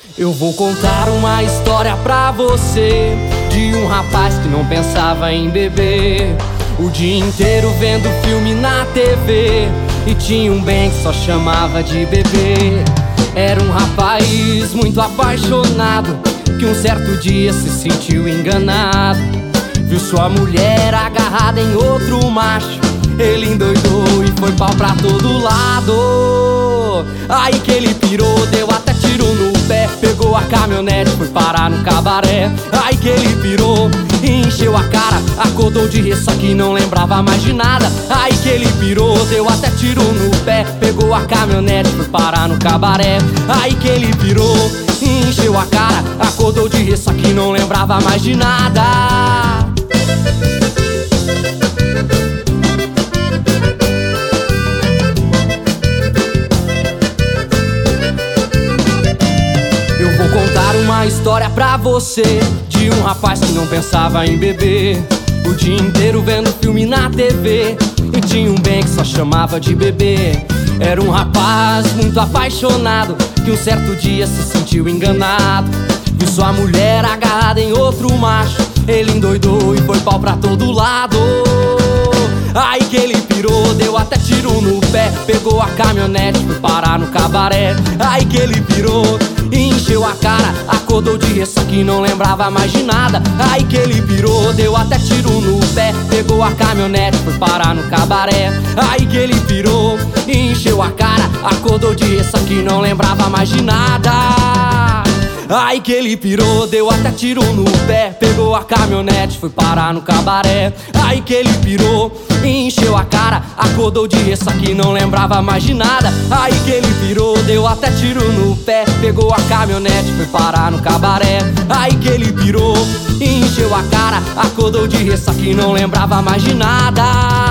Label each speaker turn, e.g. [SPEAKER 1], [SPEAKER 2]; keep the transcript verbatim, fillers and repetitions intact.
[SPEAKER 1] Eu vou contar uma história pra você, de um rapaz que não pensava em beber, o dia inteiro vendo filme na T V, e tinha um bem que só chamava de bebê. Era um rapaz muito apaixonado, que um certo dia se sentiu enganado. Viu sua mulher agarrada em outro macho, ele endoidou e foi pau pra todo lado. Aí que ele pirou, deu até tiro no pé, pegou a caminhonete, foi parar no cabaré. Aí que ele pirou e encheu a cara, acordou de ressaca e não lembrava mais de nada. Aí que ele pirou, deu até tiro no pé, pegou a caminhonete, foi parar no cabaré. Aí que ele pirou e encheu a cara, acordou de ressaca e não lembrava mais de nada. Vou contar uma história pra você, de um rapaz que não pensava em beber, o dia inteiro vendo filme na T V, e tinha um bem que só chamava de bebê. Era um rapaz muito apaixonado, que um certo dia se sentiu enganado. Viu sua mulher agarrada em outro macho, ele endoidou e foi pau pra todo lado. Aí que ele pirou, deu até tiro no pé, pegou a caminhonete, foi parar no cabaré. Aí que ele pirou e encheu a cara, acordou de ressaca e não lembrava mais de nada. Aí que ele pirou, deu até tiro no pé, pegou a caminhonete, foi parar no cabaré. Aí que ele pirou e encheu a cara, acordou de ressaca e não lembrava mais de nada. Aí que ele pirou, deu até tiro no pé, pegou a caminhonete, foi parar no cabaré. Aí que ele pirou e encheu a cara, acordou de ressaca e não lembrava mais de nada. Aí que ele pirou, deu até tiro no pé, pegou a caminhonete, foi parar no cabaré. Aí que ele pirou e encheu a cara, acordou de ressaca e não lembrava mais de nada.